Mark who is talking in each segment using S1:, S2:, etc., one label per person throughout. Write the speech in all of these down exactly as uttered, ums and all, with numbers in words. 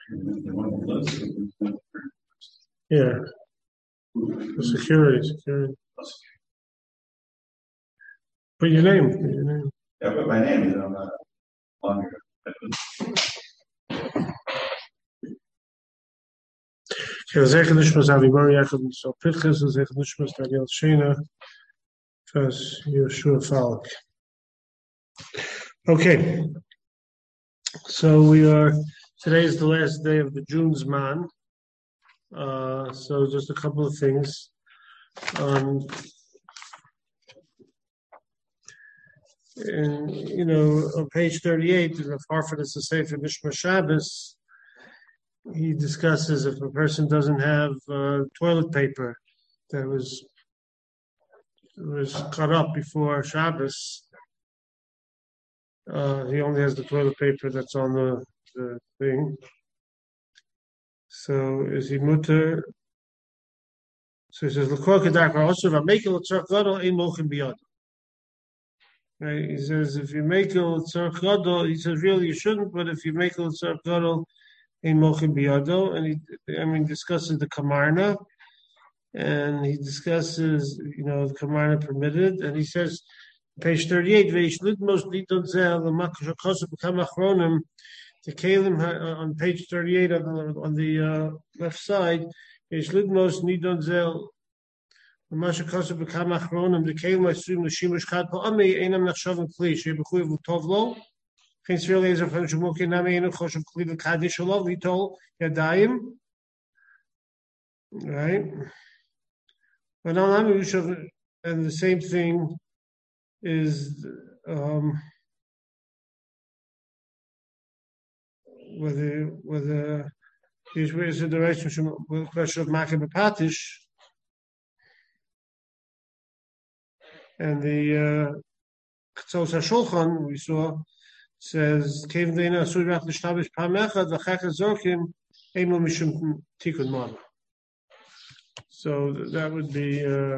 S1: Yeah. The security, security. Put your name. Put your name.
S2: Yeah, but my name is on the longer.
S1: Okay, Zecher Nishmas Avimor Yaakov so Pinchas and Zecher Nishmas Daniel Shena Fas Yoshua Falk. Okay, so we are. Today is the last day of the June's man. Uh, so just a couple of things. Um, and you know, on page thirty-eight, in the Harford is the Sefer Nishma Shabbos. He discusses if a person doesn't have uh, toilet paper that was was cut up before Shabbos, uh, he only has the toilet paper that's on the, the thing. So is he mutter? So he says, right? He says, if you make a tzarch gadol, he says, really you shouldn't, but if you make a tzarch gadol, ein mochin biyado, and he, I mean, discusses the kamarna, and he discusses, you know, the kamarna permitted, and he says, page thirty-eight, veish lidmos lidon zel l'makashakosuk b'kam achronim, the kalim on page thirty-eight on the on the uh, left side, veish lidmos lidon zel l'makashakosuk b'kam achronim, the kalim assume l'shimush kad pa'ami einam nachshavim kli shebechuyev l'tovlo. Hence, really, as a from Shmuki Nami and Choshev Kliv Kaddish Olav, he told Yadayim, right? But now I'm and the same thing is um, whether whether these ways are the direction with the question of Makib Patish and the Ktsos HaShulchan we saw. Says Kevin Dana Surach Lishtabish Pamecha the Chakazorkim Emo Mishum Tikkun Mana. So that would be uh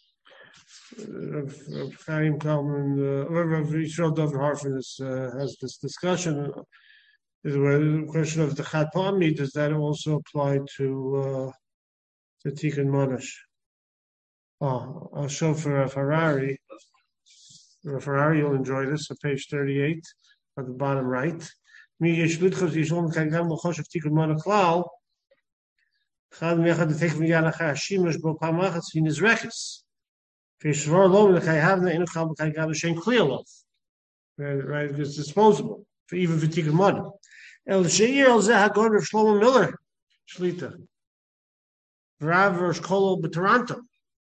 S1: Rav Chaim Kalman or Rav Yisrael Dov Harfin uh, has this discussion. Is the question of the Chad Pami, does that also apply to uh to Tikkun Monash? Oh, I'll show for a Ferrari. A Ferrari, you'll enjoy this on page thirty-eight. At the bottom right. Mi yeshlut yishon kagam l'choshev tikkun mana klal. Chad mechad the take from yanachar shimush bo pamachas in his reches. Fishvar lo l'chayhavna inu chal b'kagam l'shen kliyalov. Right, it's disposable for even for tikkun mana. El sheir el zeh hagor of Shlomo Miller shlita. Rav Rosh Kolo b'Toronto.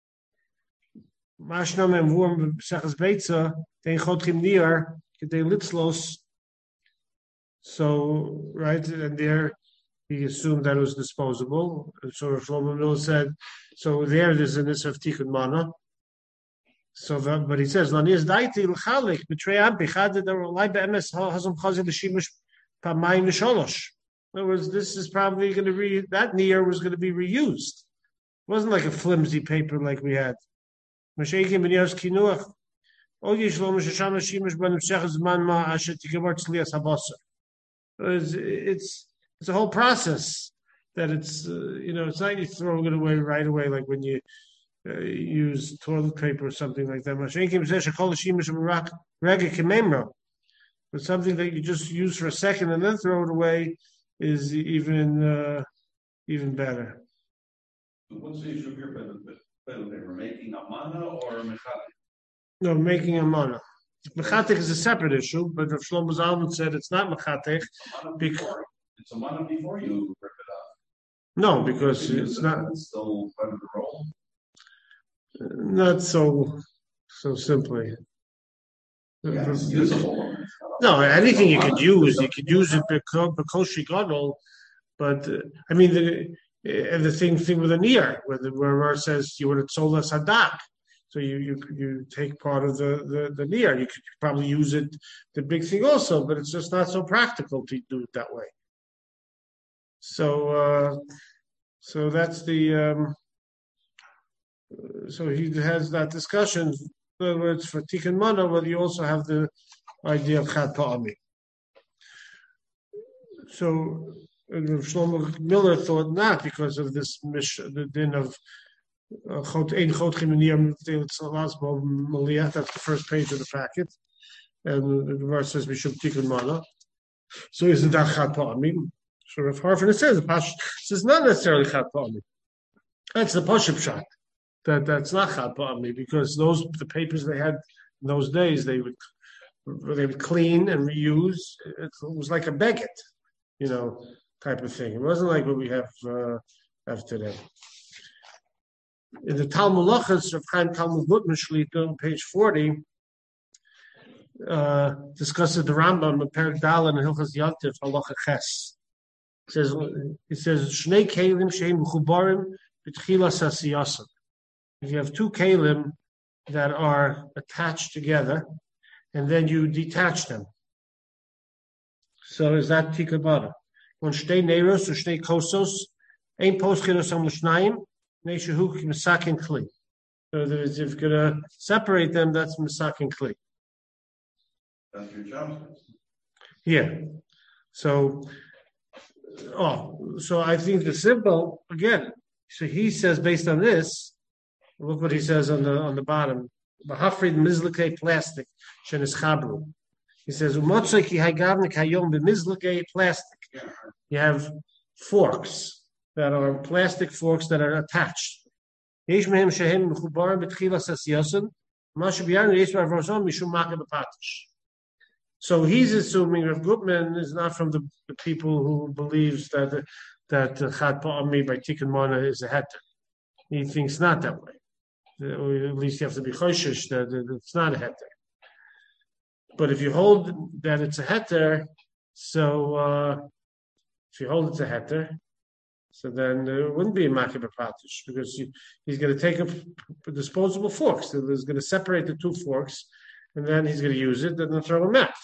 S1: Mashnam and Wurm b'Sechas Beitza they chodkim niar. They litzlos, so right, and there he assumed that it was disposable. And so Shlomo Miller said, so there there's an issue of tikkun mana. So, that, but he says, "Lanias daiti l'chalik b'trei ampi chad der olay be'emes hazam chazi l'shimush pamayim v'sholosh." In other words, this is probably going to be that near was going to be reused. It wasn't like a flimsy paper like we had. Masheikim b'niyos kinuach. It's, it's it's a whole process that it's uh, you know it's not you throwing it away right away like when you uh, use toilet paper or something like that. But something that you just use for a second and then throw it away is even uh, even better.
S2: What's the issue here? Whether they were making a mana or a mechatic?
S1: No, making a mana. Mechatek is a separate issue, but Rav Shlomo Zalman said it's not mechatek.
S2: Because it's a mana before you rip it up.
S1: No, because it's it, not.
S2: It's still part of the roll.
S1: Not so so simply.
S2: Yeah, it's usable.
S1: No, anything you could use, you could use it because gadol, but uh, I mean the and the same thing with a near, where the where it says you would have sold us hadak. So you, you you take part of the, the, the near. You could probably use it, the big thing also, but it's just not so practical to do it that way. So uh, so that's the um, so he has that discussion. In other words, for tikkun mana, whether you also have the idea of chad pa'ami. So Shlomo Miller thought not because of this mission, the din of Chot Ein Chot Chiminiyam Tzilas Bo Maliyah. That's the first page of the packet, and the verse says Mishum Tikkun Mana. So isn't that Chad Pa'amim? So Rav Harfin says the Pash says not necessarily Chad Pa'amim. That's the Pashup shot. That that's not Chad Pa'amim because those the papers they had in those days they would they would clean and reuse. It was like a beget, you know, type of thing. It wasn't like what we have uh, have today. In the Talmud Lachas of Chaim Talmud Gutman Shlita on page forty, uh, discusses the Rambam in Perek Dalet and Hilchas Yantif Halacha Ches. It says it says Shnei Kelim Sheim Mechubarim B'Tchilas Hasiyasim. If you have two kelim that are attached together, and then you detach them. So is that Tikkun Bada? When Shtei Neiros or Shtei Kosos, Ein Poschiros Am L'Shnayim, Neishahu Misakin Kli. So if you're going to separate them, that's Misakin Kli.
S2: That's your job.
S1: Yeah. So, oh, so I think the simple, again, so he says based on this, look what he says on the on the bottom. Bahafrid mizlikei plastic shenis chabru. He says umotzei ki haygavnik hayom b'mizlikei plastic. You have forks that are plastic forks that are attached. Yesh mehem shehem mechubarim b'tchilas hasiyasim. Mashu b'yarnu yesh b'arvozom mishum makeh b'patish. So he's assuming Rav Gutman is not from the, the people who believes that that Chad Pa'ami by Tikkun Mana is a heter. He thinks not that way. Or at least you have to be choshesh that, that it's not a heter. But if you hold that it's a heter, so uh, if you hold it's a heter, so then there wouldn't be a makeh b'patish because you, he's going to take a, a disposable forks. So he's going to separate the two forks, and then he's going to use it, and then throw them out.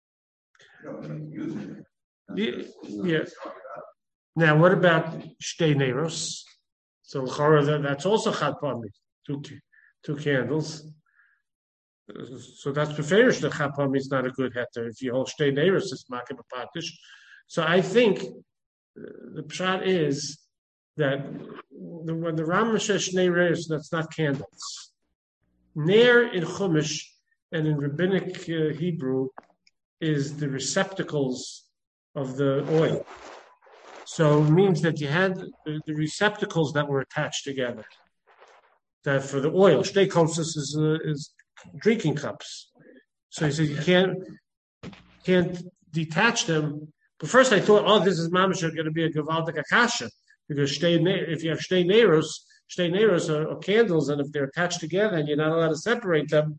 S1: Yeah. yeah. Now, what about shtei neiros? So that's also chad pa'ami, two two candles. So that's beferish that chad pa'ami is not a good heter. If you hold shtei neiros, it's makeh b'patish. So I think the pshat is that when the Rambam says shnei neiros, that's not candles. Ner in Chumash and in rabbinic uh, Hebrew is the receptacles of the oil. So it means that you had the, the receptacles that were attached together. That for the oil, shtei kosos is uh, is drinking cups. So he said you can't can't detach them. But first I thought, oh, this is mamash going to be a gavaldik akasha because shtei, if you have shtei neiros, shtei neiros are, are candles, and if they're attached together and you're not allowed to separate them,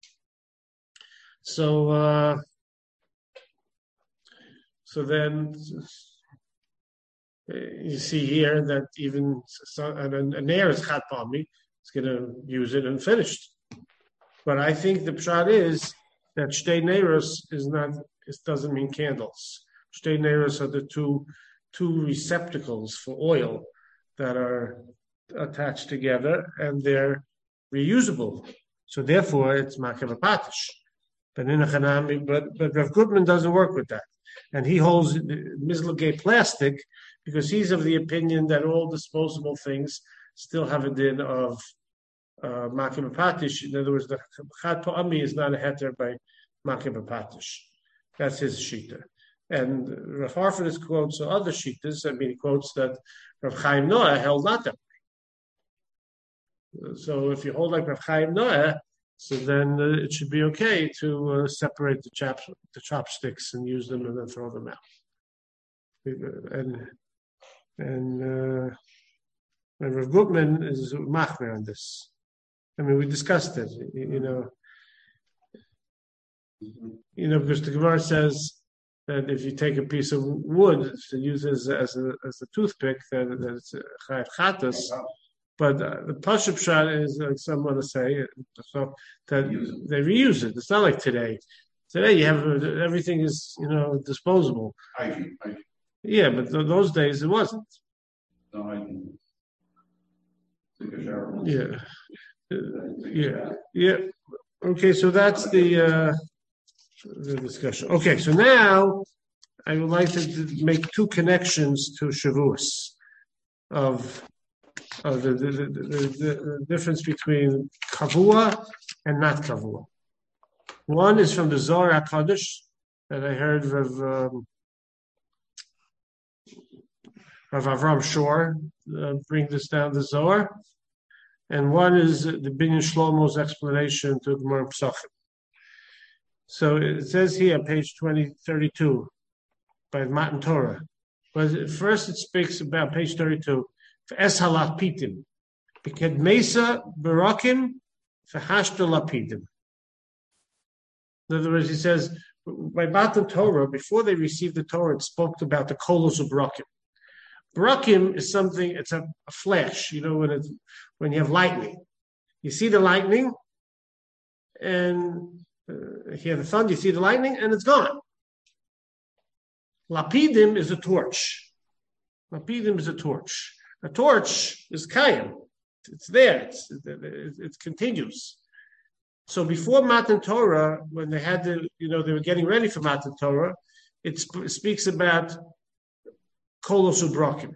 S1: so uh, so then. You see here that even an, an air is chat pa'ami, it's going to use it and finished. But I think the pshat is that shtei neiros is not. It doesn't mean candles. Shtei neiros are the two two receptacles for oil that are attached together and they're reusable. So therefore, it's makeh b'patish. But in a chanami, but but Rav Gutman doesn't work with that, and he holds mizlagei plastic. Because he's of the opinion that all disposable things still have a din of uh, makeh b'patish. In other words, the chad pa'ami is not a heter by makeh b'patish. That's his shita. And Rav Harfin quotes other shitas. I mean, he quotes that Rav Chaim Noah held not that way. So if you hold like Rav Chaim Noah, so then uh, it should be okay to uh, separate the chop the chopsticks and use them and then throw them out. And And uh, and Rav Gutman is machmer on this. I mean, we discussed it. You, you know, you know, because the Gemara says that if you take a piece of wood to use as as a as a toothpick, that that's chayav chatas. But uh, the pashup shot is like some want to say so that they reuse it. It's not like today. Today you have everything is you know disposable.
S2: I, I,
S1: Yeah, but th- those days it wasn't.
S2: No, I can take a shower.
S1: Yeah, uh, yeah, yeah. Okay, so that's the uh, the discussion. Okay, so now I would like to make two connections to Shavuos of, of the, the, the, the, the difference between Kavua and not Kavua. One is from the Zohar HaKadosh that I heard of um, Rav Avram Shor uh, bring this down the Zohar, and one is the Binyan Shlomo's explanation to Gemara Pesachim. So it says here, page twenty thirty-two, by Matan Torah. But first, it speaks about page thirty-two. Es halapidim, because mesa barakim v'hashta lapidim. In other words, he says by Matan Torah, before they received the Torah, it spoke about the kolos of barakim. Barakim is something, it's a, a flash, you know, when it's, when you have lightning. You see the lightning, and uh, you hear the thunder, you see the lightning, and it's gone. Lapidim is a torch. Lapidim is a torch. A torch is kayim. It's there. It's, it, it continues. So before Matan Torah, when they had the, you know, they were getting ready for Matan Torah, it sp- speaks about kolos ubrakim.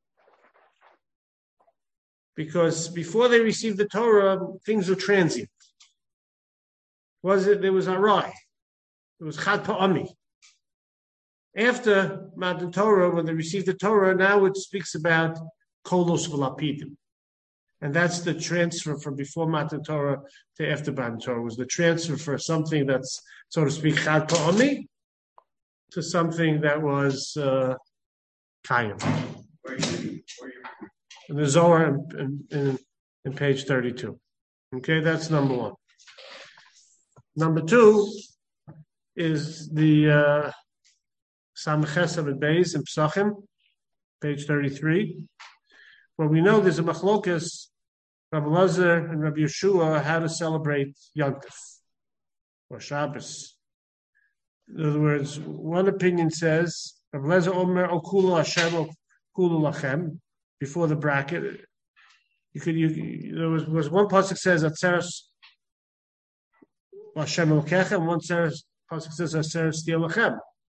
S1: Because before they received the Torah, things were transient. Was it? There was arai. It was chad pa'ami. After Matan Torah, when they received the Torah, now it speaks about kolos v'lapidim. And that's the transfer from before Matan Torah to after Matan Torah, was the transfer for something that's, so to speak, chad pa'ami, to something that was uh, kayim. In the Zohar in, in, in page thirty-two. Okay, that's number one. Number two is the uh, Samches of Beis in Pesachim, page thirty-three. Well, we know there's a machlokas, Rabbi Elazar and Rabbi Yeshua, how to celebrate Yom Tov or Shabbos. In other words, one opinion says, Rabbi Elazar Omer Okulu Hashem Okulu Lachem, before the bracket. You could, you, there was, was one pasuk says Atzeres Hashem Elkecha, and one pasuk says Atzeres Stiel Lachem.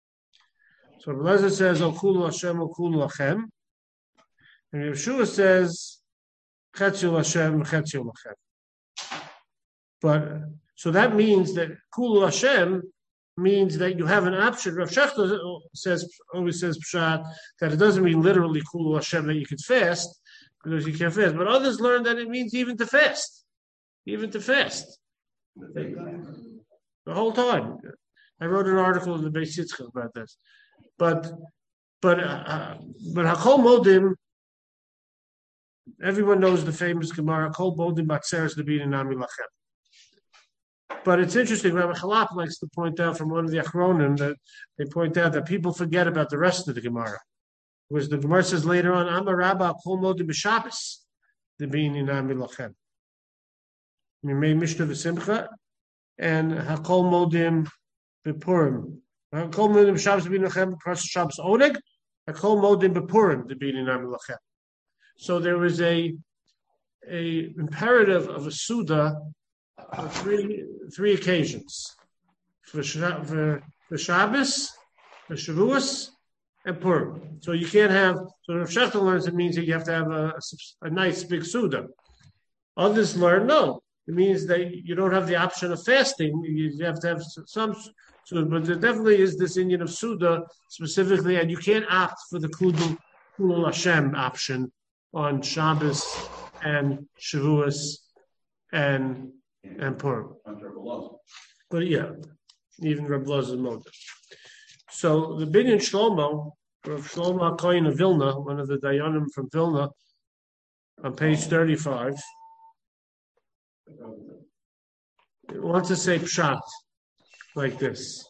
S1: So Rabbi Elazar says Okulu Hashem Okulu Lachem. And Yeshua says, Chetziel Hashem, Chetziel Lachem. But, so that means that Kulu Hashem means that you have an option. Rav Shechter says, always says Pshat, that it doesn't mean literally Kulu Hashem that you could fast, because you can't fast. But others learn that it means even to fast. Even to fast. The whole time. I wrote an article in the Beis Yitzchak about this. But, but, uh, but Hakol Modim, everyone knows the famous Gemara, Kol Bodim Batzeres Lebin Nami Lachem. But it's interesting, Rabbi Chalap likes to point out from one of the Achronim that they point out that people forget about the rest of the Gemara. Whereas the Gemara says later on, Amar Rabba Kol Modim B'Shabbos Lebin Nami Lachem. Mimei Mishnah V'Simcha and Hakol Modim B'Purim. Hakol Modim B'Shabbos Lebin Lachem Pras Shabbos Oneg. Hakol Modim B'Purim Lebin Nami Lachem. So there was a a imperative of a Suda on three three occasions. For, for, for Shabbos, for Shavuos, and Purim. So you can't have, so if Shechter learns it means that you have to have a, a, a nice big Suda. Others learn, no. It means that you don't have the option of fasting. You have to have some Suda. But there definitely is this Indian of Suda specifically, and you can't opt for the Kudul Kudul Hashem option on Shabbos and Shavuos and and Purim. But yeah, even Reb Elazar's mode. So the Binyan Shlomo, Rav Shlomo HaKohen of Vilna, one of the Dayanim from Vilna, on page thirty-five, wants to say Pshat like this.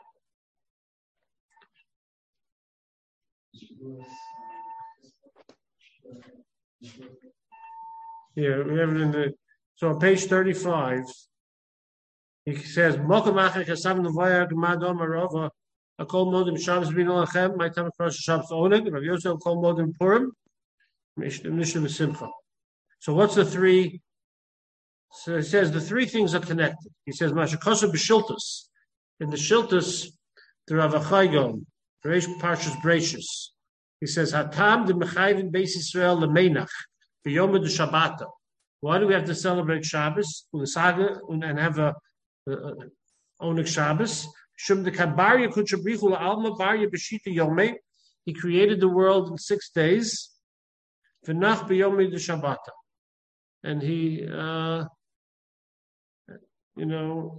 S1: Yeah, we have it in the, so on page thirty-five, he says, Mokum Achek Hasam Nevaya Gmadom Arova, Akol Modim Shabbos Bin Olachem, my time across Shabbos Oneg, Rav Yosef Akol Modim Purim, Mishnah V'Simcha. So what's the three? So he says the three things are connected. He says, Mashakosah B'Shiltus. In the Shiltus, the Rav Achai Gaon, Parshas Breishis. He says, Hatam de Mechayvin Beis Yisrael leMeinach v'Yom de Shabbata. Why do we have to celebrate Shabbos and have a Onik Shabbos? Shum de Kabarya Kuchabrichu Alma Barya B'Shita Yomei. He created the world in six days. V'Nach b'Yom de Shabbata, and he, uh, you know,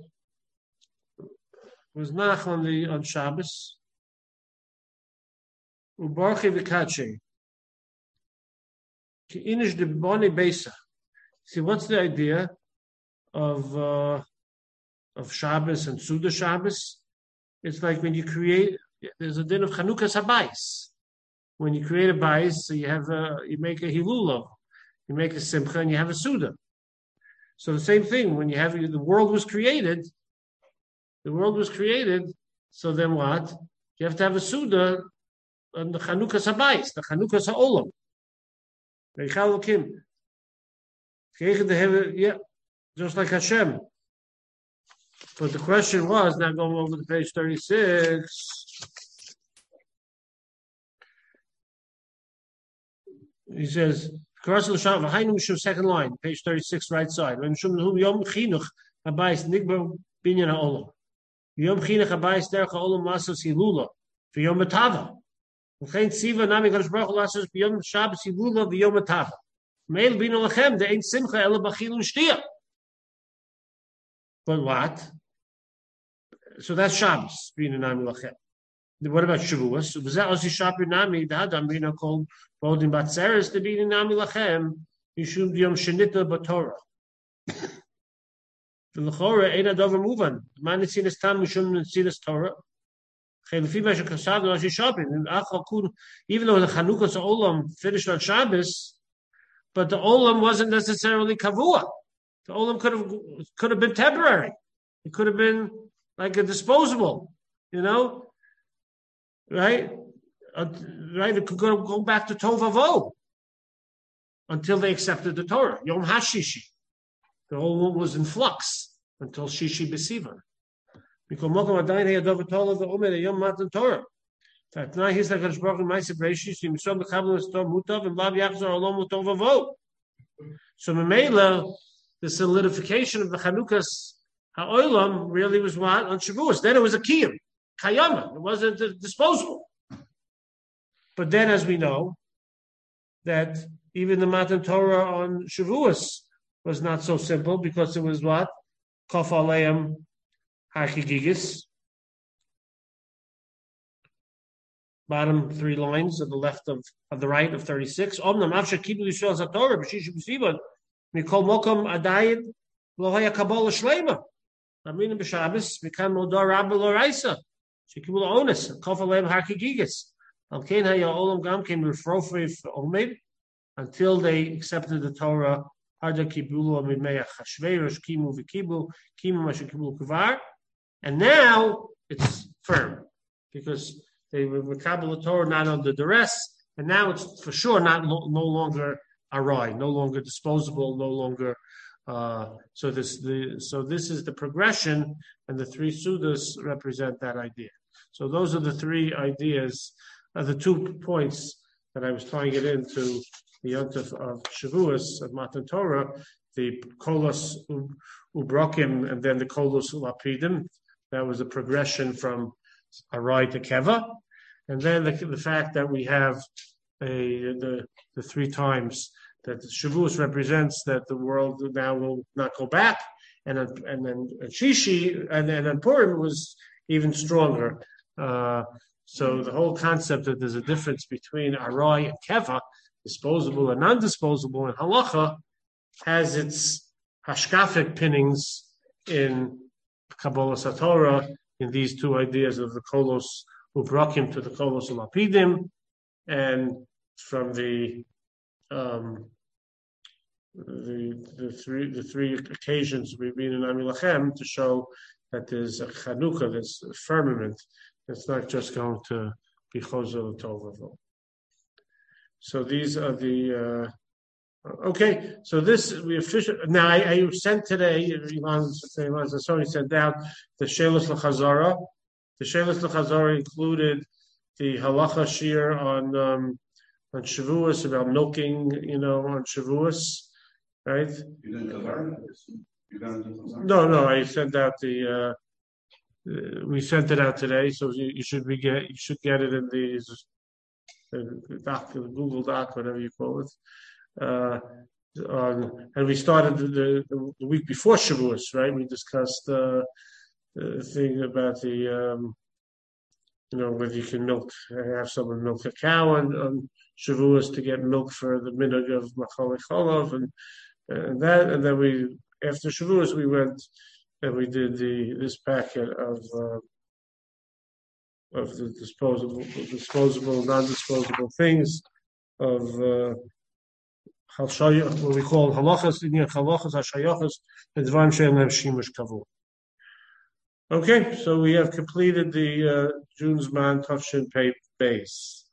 S1: was nach on the on Shabbos. Ubarchi v'kache. Ki inish de boni beisa. See, what's the idea of uh, of Shabbos and Suda Shabbos? It's like when you create. There's a din of Chanukah Habayis. When you create a bayis, so you have a, you make a hilula, you make a simcha, and you have a suda. So the same thing when you have the world was created. The world was created. So then what? You have to have a suda on the Chanukah Habayis, the Chanukah Ha'olam. Yeah, just like Hashem. But the question was, now going over to page thirty-six. He says, second line, page thirty-six, right side. Yom chinuch habayis nigbar binyan ha'olam. Yom chinuch habayis derech ha'olam lasos hilula v'yom hatava. V'chein tziva nami kadosh baruch hu lasos b'yom Shabbos hilula v'yom hatava. Meil binu lachem de'ein simcha ela b'chilu shtia. But what? So that's Shabbos, binu nami lachem. What about Shavuos? Was that also Shapir Nami? The Adam Bina called Bodin Batzeres to be Nami Lachem. Yishum Yom Shenita Batorah. The Lachora ain't a dover movan. Man is seen as Tam Mishum Nitzilas Torah. Even though the Chanukas Olam finished on Shabbos, but the Olam wasn't necessarily Kavua. The Olam could have could have been temporary. It could have been like a disposable, you know. Right? Uh, right? It could go, go back to Tovavo until they accepted the Torah. Yom HaShishi. The whole world was in flux until Shishi B'Sivan. Because Mokom Adayin Heyadov Tola the Omer Yom Matan Torah. That now he's like a Shbrach in Ma'aseh Bereishis. You misom the Kabbalah Stor Mutav and Lav Yachzor Olom Tovavo. So Memela, the solidification of the Chanukas Ha'olam really was what on Shavuos. Then it was a kiyum. Kayama, it wasn't disposable. But then, as we know, that even the Matan Torah on Shavuos was not so simple because it was what? Kof Aleim Hachigigis. Bottom three lines of the left of, of the right of thirty-six. Omnam Afsha Kibul Yisrael Zatorah B'Shish B'Sivan Mikol Mokom Adayid Lohaya Kabbalah Shleima. Aminim B'Shabbos Mikam Modar Rabbi Loraisa. Shekibul Onus Kof Aleim Hachigigis. Alkein Haya Olam Gam came Refrofrif Omed until they accepted the Torah. Harda Kibulu Amimeach Hashveirosh Kimu V'Kibu Kimu Mashakibul Kuvar. And now it's firm because they were Kabbalah Torah not under duress, and now it's for sure not no, no longer arai, no longer disposable, no longer. Uh, so this the so this is the progression, and the three sudas represent that idea. So those are the three ideas, uh, the two points that I was trying to get into the Yontif of Shavuos of Matan Torah, the Kolos Ubrokim, and then the Kolos Lapidim. That was a progression from Arai to Keva. And then the, the fact that we have a the the three times that Shavuos represents that the world now will not go back, and and then Shishi and then and Purim was even stronger. Uh, so the whole concept that there's a difference between Arai and Keva, disposable and non-disposable, and Halacha has its hashkafic pinnings in Kabbalah Satorah in these two ideas of the Kolos Ubrakim to the Kolos Lapidim, and from the um, the the three the three occasions we've been in Ami Lachem to show that there's a Chanukah, there's a firmament. It's not just going to be Chozel Tovavo. So these are the uh, okay. So this we officially now. I, I sent today. Ilan Sasoni sent out the Shelos L'Chazara. The Shelos L'Chazara included the halacha shir on um, on Shavuos about milking, you know, on Shavuos, right?
S2: You didn't cover You got into
S1: No, no, I sent out the. Uh, uh, we sent it out today, so you, you should be get you should get it in the, the doc, the Google Doc, whatever you call it. Uh, on, and we started the, the, the week before Shavuos, right? We discussed uh, the thing about the. Um, You know, whether you can milk, have someone milk a cow on, on Shavuos to get milk for the minhag of Machalik Cholov, and and that, and then we after Shavuos we went and we did the this packet of uh, of the disposable, disposable, non-disposable things of uh, what we call halachas, halachas, hashayachas, and dvarim she'en lehem shimush kavur. Okay, so we have completed the uh, June's Man Tufshin Pay base.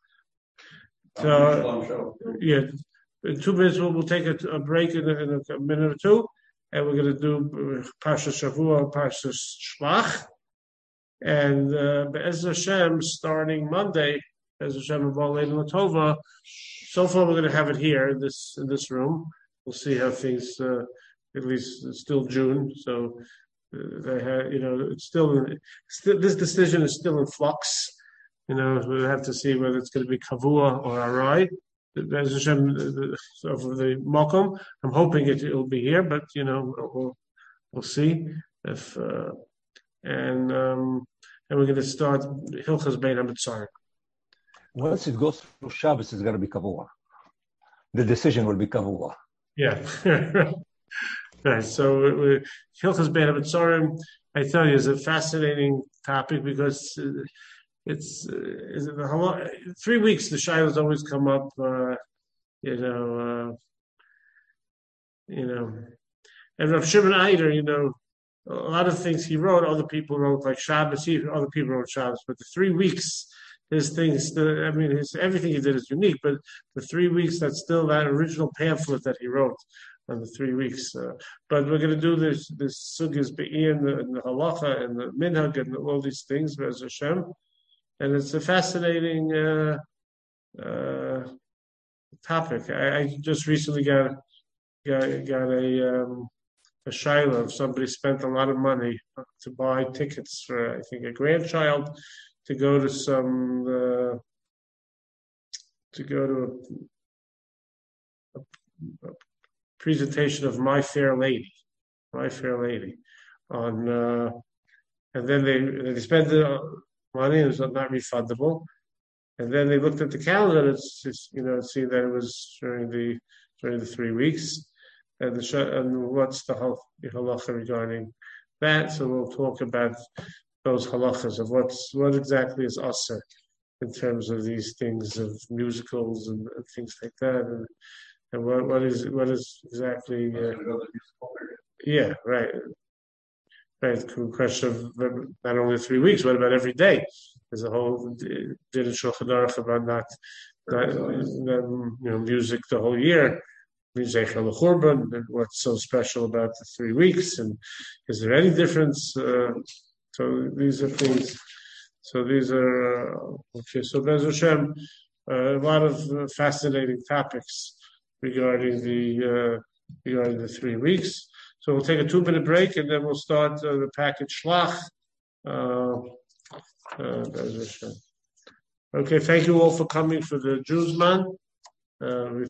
S1: So, yeah, in two minutes we'll, we'll take a, a break in a, in a minute or two, and we're going to do Parsha Shavua, Parsha Shlach, and uh, Be'ez Hashem starting Monday, Be'ez Hashem and Ba'alei Latova. So far we're going to have it here in this in this room. We'll see how things. Uh, at least it's still June, so. They have, you know, it's still, still, this decision is still in flux. You know, we'll have to see whether it's going to be Kavua or Arai. There's Hashem of the Mokum. I'm hoping it will be here, but you know, we'll we'll see if. Uh, and um, and we're going to start Hilchas Bein HaMetzarim.
S3: Once it goes through Shabbos, it's going to be Kavua. The decision will be Kavua.
S1: Yeah. Right, so Hilchas Bein HaMetzarim, I tell you, is a fascinating topic because it's uh, is it the three weeks the shilas always come up, uh, you know, uh, you know, and Rav Shimon Eider, you know, a lot of things he wrote, other people wrote like Shabbos, he, other people wrote Shabbos, but the three weeks, his things, the, I mean, his everything he did is unique, but the three weeks, that's still that original pamphlet that he wrote. On the three weeks, uh, but we're going to do this this sugyas be'in and the halacha and the minhag and all these things, Be'ez Hashem, and it's a fascinating uh, uh, topic. I, I just recently got got, got a um, a shaila of somebody spent a lot of money to buy tickets for I think a grandchild to go to some uh, to go to a, a, a presentation of My Fair Lady, My Fair Lady, on, uh, and then they they spent the money, it was not refundable, and then they looked at the calendar, and it's just, you know, see that it was during the during the three weeks, and the and what's the halacha regarding that? So we'll talk about those halachas of what's what exactly is aser in terms of these things of musicals and, and things like that, and. And what, what is what is exactly? Uh, yeah, right, right. Question of not only three weeks. What about every day? There's a whole did in Shulchan Aruch about not, not, you know, music the whole year. And what's so special about the three weeks? And is there any difference? Uh, so these are things. So these are uh, okay. So Be'ez Hashem, uh, a lot of uh, fascinating topics regarding the uh, regarding the three weeks. So we'll take a two-minute break, and then we'll start uh, the package Shlach. Uh, uh, okay, thank you all for coming for the Jews Man. Uh,